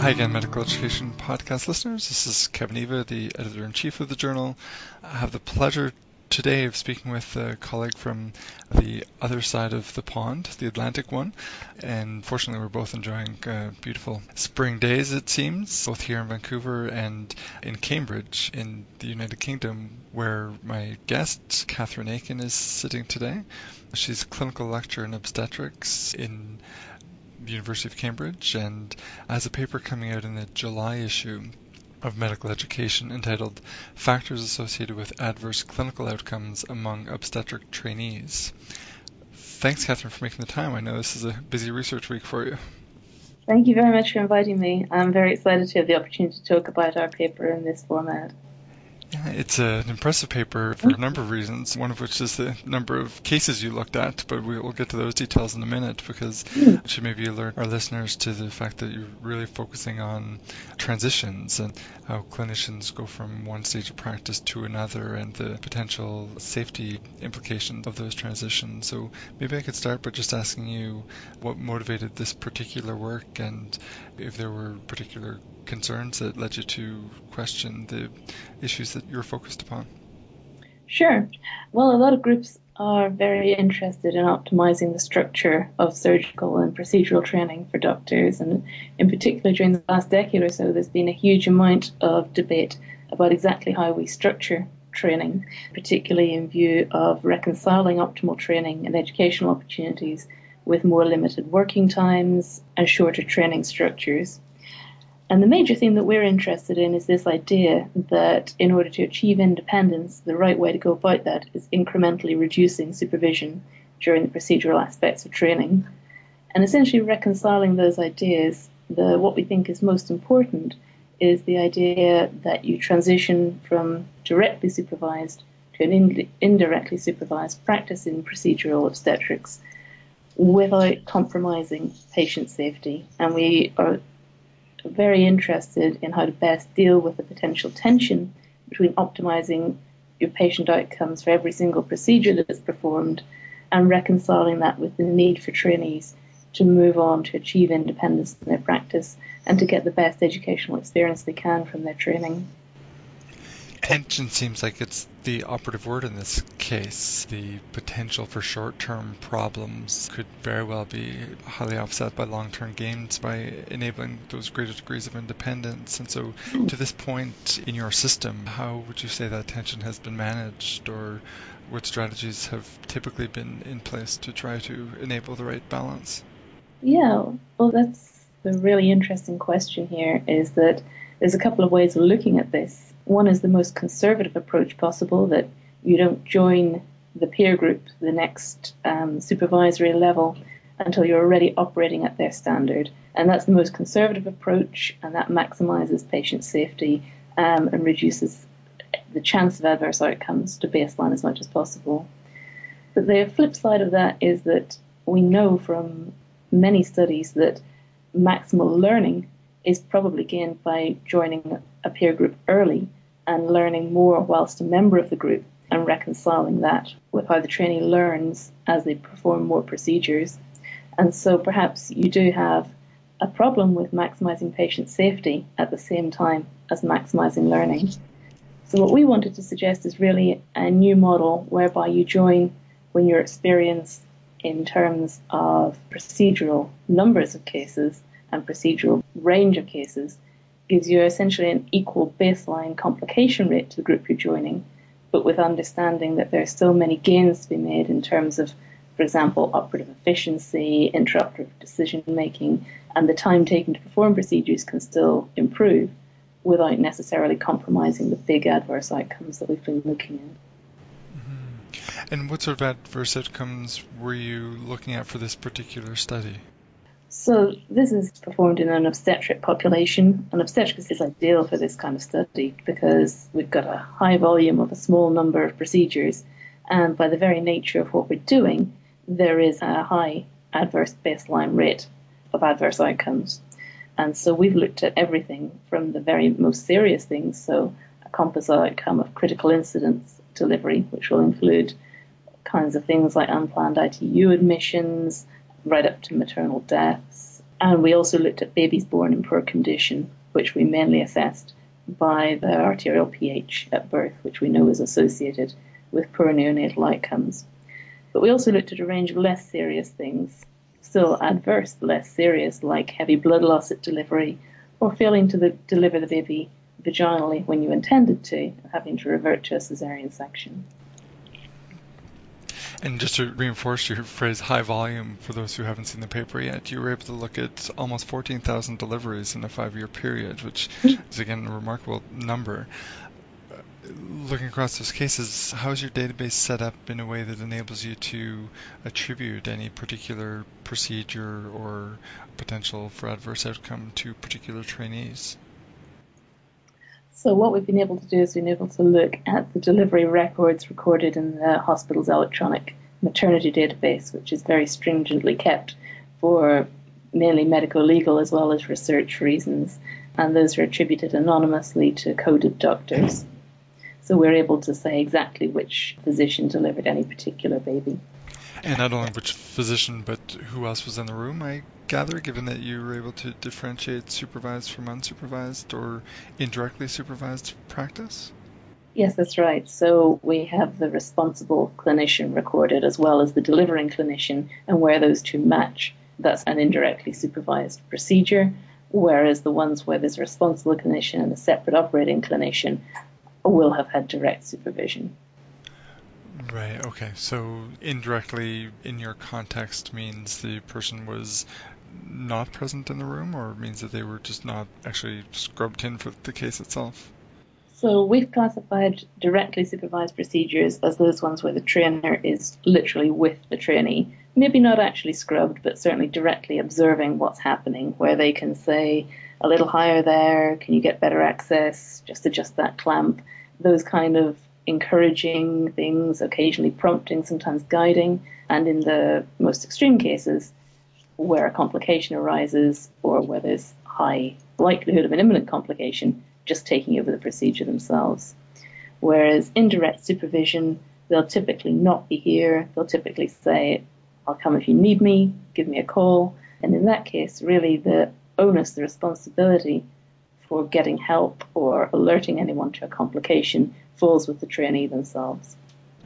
Hi again, Medical Education Podcast listeners. This is Kevin Eva, the editor-in-chief of the journal. I have the pleasure today of speaking with a colleague from the other side of the pond, the Atlantic one. And fortunately, we're both enjoying beautiful spring days, it seems, both here in Vancouver and in Cambridge in the United Kingdom, where my guest, Catherine Aiken, is sitting today. She's a clinical lecturer in obstetrics in the University of Cambridge and has a paper coming out in the July issue of Medical Education entitled Factors Associated with Adverse Clinical Outcomes Among Obstetric Trainees. Thanks, Catherine, for making the time. I know this is a busy research week for you. Thank you very much for inviting me. I'm very excited to have the opportunity to talk about our paper in this format. Yeah, it's an impressive paper for a number of reasons, one of which is the number of cases you looked at, but we'll get to those details in a minute because it should maybe alert our listeners to the fact that you're really focusing on transitions and how clinicians go from one stage of practice to another and the potential safety implications of those transitions. So maybe I could start by just asking you what motivated this particular work and if there were particular concerns that led you to question the issues that you're focused upon. Sure. Well, a lot of groups are very interested in optimizing the structure of surgical and procedural training for doctors, and in particular during the last decade or so there's been a huge amount of debate about exactly how we structure training, particularly in view of reconciling optimal training and educational opportunities with more limited working times and shorter training structures. And the major thing that we're interested in is this idea that in order to achieve independence, the right way to go about that is incrementally reducing supervision during the procedural aspects of training. And essentially reconciling those ideas, what we think is most important is the idea that you transition from directly supervised to an indirectly supervised practice in procedural obstetrics without compromising patient safety. And we are very interested in how to best deal with the potential tension between optimizing your patient outcomes for every single procedure that is performed and reconciling that with the need for trainees to move on to achieve independence in their practice and to get the best educational experience they can from their training. Tension seems like it's the operative word in this case. The potential for short-term problems could very well be highly offset by long-term gains by enabling those greater degrees of independence. And so to this point in your system, how would you say that tension has been managed, or what strategies have typically been in place to try to enable the right balance? Yeah, well, that's the really interesting question here, is that there's a couple of ways of looking at this. One is the most conservative approach possible, that you don't join the peer group, the next supervisory level, until you're already operating at their standard. And that's the most conservative approach, and that maximizes patient safety and reduces the chance of adverse outcomes to baseline as much as possible. But the flip side of that is that we know from many studies that maximal learning is probably gained by joining a peer group early and learning more whilst a member of the group and reconciling that with how the trainee learns as they perform more procedures. And so perhaps you do have a problem with maximizing patient safety at the same time as maximizing learning. So what we wanted to suggest is really a new model whereby you join when your experience in terms of procedural numbers of cases and procedural range of cases gives you essentially an equal baseline complication rate to the group you're joining, but with understanding that there are still many gains to be made in terms of, for example, operative efficiency, intraoperative decision making, and the time taken to perform procedures can still improve without necessarily compromising the big adverse outcomes that we've been looking at. Mm-hmm. And what sort of adverse outcomes were you looking at for this particular study? So this is performed in an obstetric population, and obstetrics is ideal for this kind of study because we've got a high volume of a small number of procedures, and by the very nature of what we're doing, there is a high adverse baseline rate of adverse outcomes. And so we've looked at everything from the very most serious things, so a composite outcome of critical incidence delivery, which will include kinds of things like unplanned ITU admissions, right up to maternal deaths, And we also looked at babies born in poor condition, which we mainly assessed by the arterial pH at birth, which we know is associated with poor neonatal outcomes. But we also looked at a range of less serious things, still adverse, but less serious, like heavy blood loss at delivery, or failing to deliver the baby vaginally when you intended to, having to revert to a cesarean section. And just to reinforce your phrase high volume, for those who haven't seen the paper yet, you were able to look at almost 14,000 deliveries in a 5-year period, which is, again, a remarkable number. Looking across those cases, how is your database set up in a way that enables you to attribute any particular procedure or potential for adverse outcome to particular trainees? So what we've been able to do is we've been able to look at the delivery records recorded in the hospital's electronic maternity database, which is very stringently kept for mainly medical, legal, as well as research reasons. And those are attributed anonymously to coded doctors. So we're able to say exactly which physician delivered any particular baby. And not only which physician, but who else was in the room, I gather, given that you were able to differentiate supervised from unsupervised or indirectly supervised practice? Yes, that's right. So we have the responsible clinician recorded as well as the delivering clinician, and where those two match, that's an indirectly supervised procedure, whereas the ones where there's a responsible clinician and a separate operating clinician will have had direct supervision. Right, okay. So indirectly in your context means the person was not present in the room, or means that they were just not actually scrubbed in for the case itself? So we've classified directly supervised procedures as those ones where the trainer is literally with the trainee, maybe not actually scrubbed, but certainly directly observing what's happening, where they can say, a little higher there, can you get better access, just adjust that clamp, those kind of encouraging things, occasionally prompting, sometimes guiding, and in the most extreme cases, where a complication arises or where there's high likelihood of an imminent complication, just taking over the procedure themselves. Whereas indirect supervision, they'll typically not be here. They'll typically say, I'll come if you need me, give me a call. And in that case, really the onus, the responsibility for getting help or alerting anyone to a complication falls with the trainee themselves.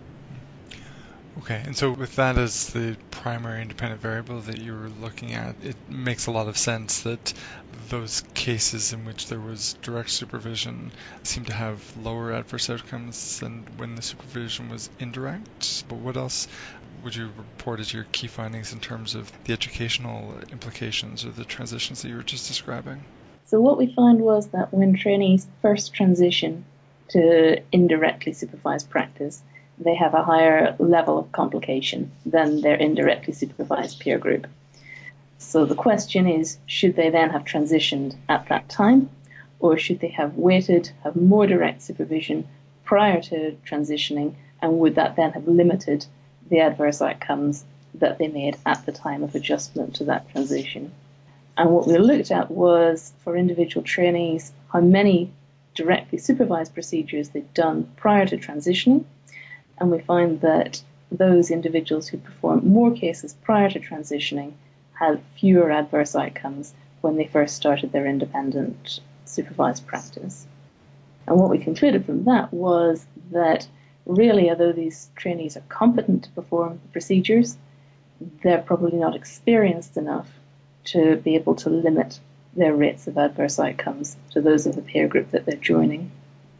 Okay, and so with that as the primary independent variable that you were looking at, it makes a lot of sense that those cases in which there was direct supervision seem to have lower adverse outcomes than when the supervision was indirect. But what else would you report as your key findings in terms of the educational implications or the transitions that you were just describing? So what we found was that when trainees first transition to indirectly supervised practice, they have a higher level of complication than their indirectly supervised peer group. So the question is, should they then have transitioned at that time, or should they have waited, have more direct supervision prior to transitioning, and would that then have limited the adverse outcomes that they made at the time of adjustment to that transition? And what we looked at was, for individual trainees, how many directly supervised procedures they'd done prior to transitioning, and we find that those individuals who performed more cases prior to transitioning had fewer adverse outcomes when they first started their independent supervised practice. And what we concluded from that was that really, although these trainees are competent to perform the procedures, they're probably not experienced enough to be able to limit their rates of adverse outcomes to those of the peer group that they're joining.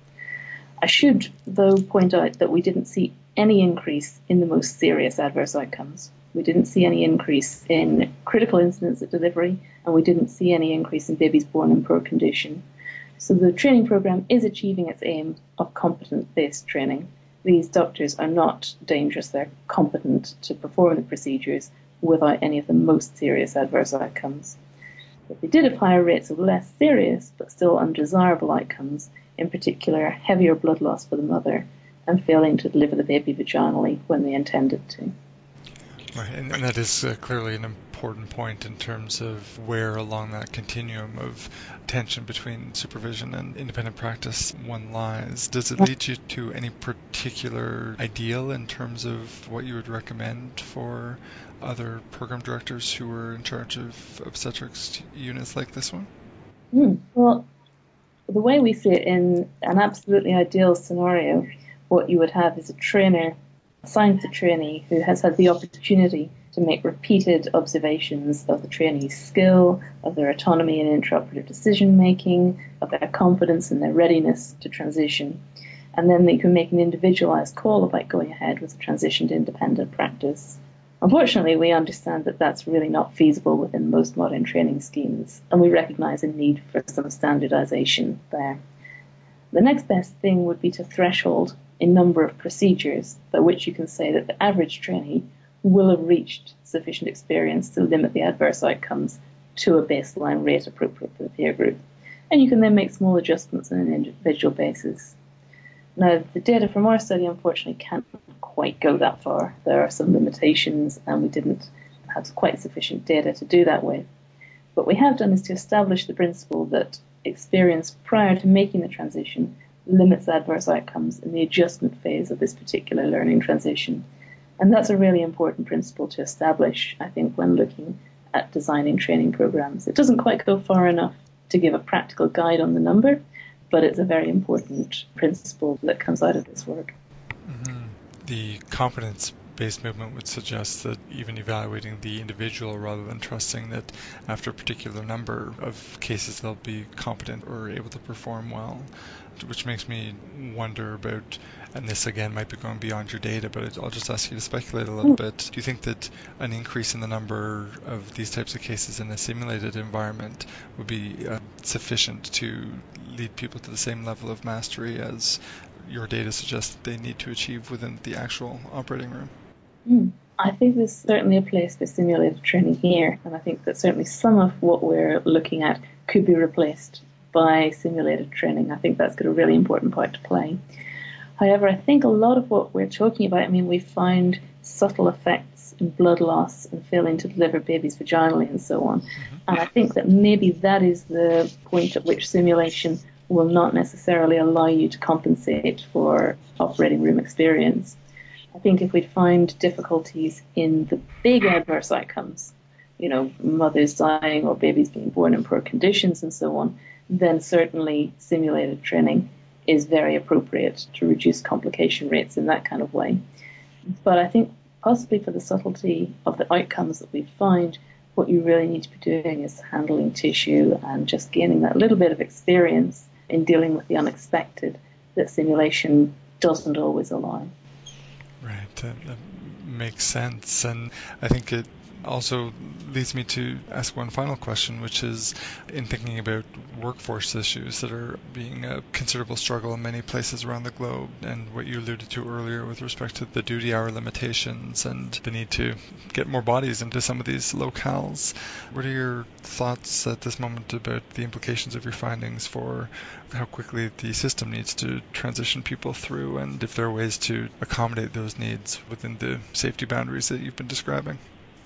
I should, though, point out that we didn't see any increase in the most serious adverse outcomes. We didn't see any increase in critical incidents at delivery, and we didn't see any increase in babies born in poor condition. So the training program is achieving its aim of competent-based training. These doctors are not dangerous. They're competent to perform the procedures without any of the most serious adverse outcomes. But they did have higher rates of less serious but still undesirable outcomes, in particular heavier blood loss for the mother and failing to deliver the baby vaginally when they intended to. Right, and that is clearly an important point in terms of where along that continuum of tension between supervision and independent practice one lies. Does it lead you to any particular ideal in terms of what you would recommend for other program directors who are in charge of obstetrics units like this one? Well, the way we see it, in an absolutely ideal scenario, what you would have is a trainer assigned to a trainee who has had the opportunity to make repeated observations of the trainee's skill, of their autonomy in intraoperative decision making, of their confidence and their readiness to transition. And then they can make an individualized call about going ahead with a transition to independent practice. Unfortunately, we understand that that's really not feasible within most modern training schemes, and we recognize a need for some standardization there. The next best thing would be to threshold a number of procedures by which you can say that the average trainee will have reached sufficient experience to limit the adverse outcomes to a baseline rate appropriate for the peer group. And you can then make small adjustments on an individual basis. Now, the data from our study, unfortunately, can't quite go that far. There are some limitations, and we didn't have quite sufficient data to do that with. What we have done is to establish the principle that experience prior to making the transition limits adverse outcomes in the adjustment phase of this particular learning transition. And that's a really important principle to establish, I think, when looking at designing training programs. It doesn't quite go far enough to give a practical guide on the number, but it's a very important principle that comes out of this work. Mm-hmm. The competence-based movement would suggest that even evaluating the individual rather than trusting that after a particular number of cases they'll be competent or able to perform well, which makes me wonder about, and this again might be going beyond your data, but I'll just ask you to speculate a little bit. Do you think that an increase in the number of these types of cases in a simulated environment would be sufficient to lead people to the same level of mastery as your data suggests they need to achieve within the actual operating room? I think there's certainly a place for simulated training here, and I think that certainly some of what we're looking at could be replaced by simulated training. I think that's got a really important part to play. However, I think a lot of what we're talking about, we find subtle effects in blood loss and failing to deliver babies vaginally and so on. Mm-hmm. And I think that maybe that is the point at which simulation will not necessarily allow you to compensate for operating room experience. I think if we find difficulties in the big adverse outcomes, mothers dying or babies being born in poor conditions and so on, then certainly simulated training is very appropriate to reduce complication rates in that kind of way. But I think possibly for the subtlety of the outcomes that we find, what you really need to be doing is handling tissue and just gaining that little bit of experience in dealing with the unexpected that simulation doesn't always allow. Right, that makes sense. And I think it also leads me to ask one final question, which is in thinking about workforce issues that are being a considerable struggle in many places around the globe, and what you alluded to earlier with respect to the duty hour limitations and the need to get more bodies into some of these locales. What are your thoughts at this moment about the implications of your findings for how quickly the system needs to transition people through, and if there are ways to accommodate those needs within the safety boundaries that you've been describing?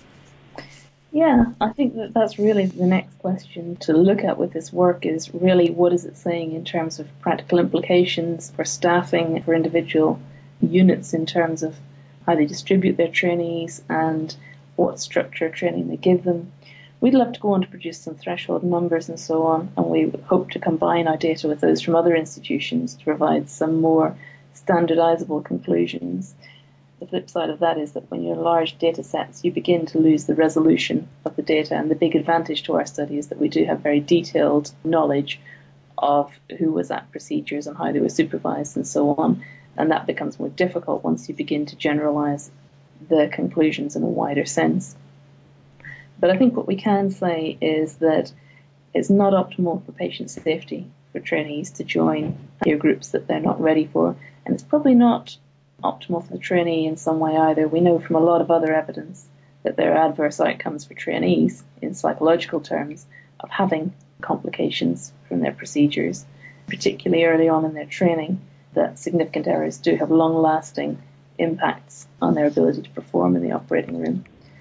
Yeah, I think that that's really the next question to look at with this work is really what is it saying in terms of practical implications for staffing, for individual units in terms of how they distribute their trainees and what structure training they give them. We'd love to go on to produce some threshold numbers and so on, and we hope to combine our data with those from other institutions to provide some more standardizable conclusions. The flip side of that is that when you're large data sets, you begin to lose the resolution of the data. And the big advantage to our study is that we do have very detailed knowledge of who was at procedures and how they were supervised and so on. And that becomes more difficult once you begin to generalize the conclusions in a wider sense. But I think what we can say is that it's not optimal for patient safety for trainees to join peer groups that they're not ready for. And it's probably not optimal for the trainee in some way either. We know from a lot of other evidence that there are adverse outcomes for trainees in psychological terms of having complications from their procedures, particularly early on in their training, that significant errors do have long-lasting impacts on their ability to perform in the operating room.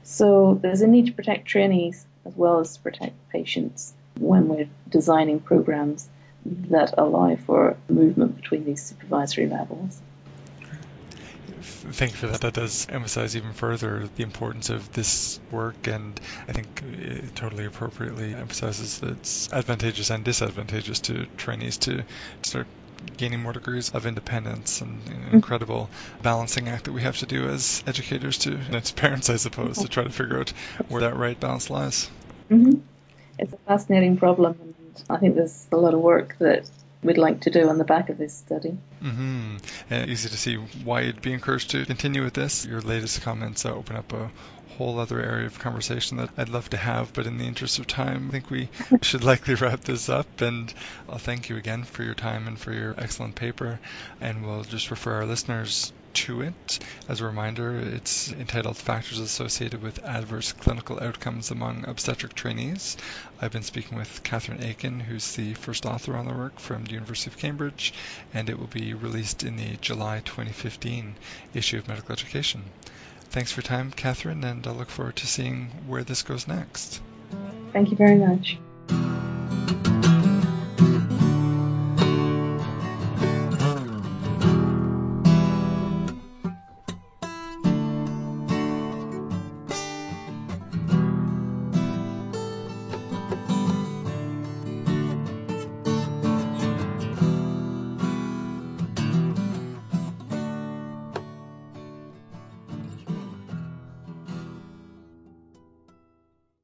So there's a need to protect trainees as well as to protect patients when we're designing programs that allow for movement between these supervisory levels. Thank you for that. That does emphasize even further the importance of this work, and I think it totally appropriately emphasizes that it's advantageous and disadvantageous to trainees to start gaining more degrees of independence, and an incredible balancing act that we have to do as educators and as parents, I suppose, to try to figure out where that right balance lies. Mm-hmm. It's a fascinating problem, and I think there's a lot of work that we'd like to do on the back of this study. Mm-hmm. And easy to see why you'd be encouraged to continue with this. Your latest comments open up a whole other area of conversation that I'd love to have, but in the interest of time, I think we should likely wrap this up. And I'll thank you again for your time and for your excellent paper. And we'll just refer our listeners to it. As a reminder, it's entitled Factors Associated with Adverse Clinical Outcomes Among Obstetric Trainees. I've been speaking with Catherine Aiken, who's the first author on the work from the University of Cambridge, and it will be released in the July 2015 issue of Medical Education. Thanks for your time, Catherine, and I look forward to seeing where this goes next. Thank you very much.